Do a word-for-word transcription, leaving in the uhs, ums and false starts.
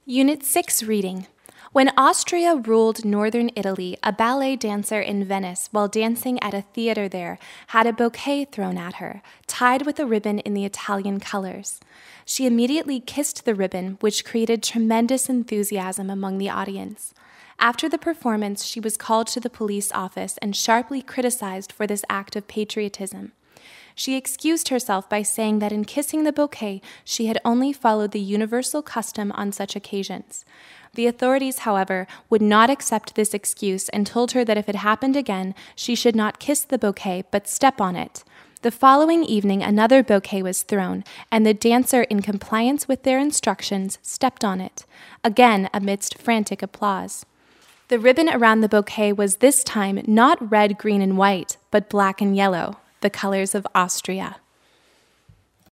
Unit six reading. When Austria ruled northern Italy, a ballet dancer in Venice, while dancing at a theater there, had a bouquet thrown at her, tied with a ribbon in the Italian colors. She immediately kissed the ribbon, which created tremendous enthusiasm among the audience. After the performance, she was called to the police office and sharply criticized for this act of patriotism. She excused herself by saying that in kissing the bouquet, she had only followed the universal custom on such occasions. The authorities, however, would not accept this excuse and told her that if it happened again, she should not kiss the bouquet but step on it. The following evening, another bouquet was thrown, and the dancer, in compliance with their instructions, stepped on it, again amidst frantic applause. The ribbon around the bouquet was this time not red, green, and white, but black and yellow, the colors of Austria.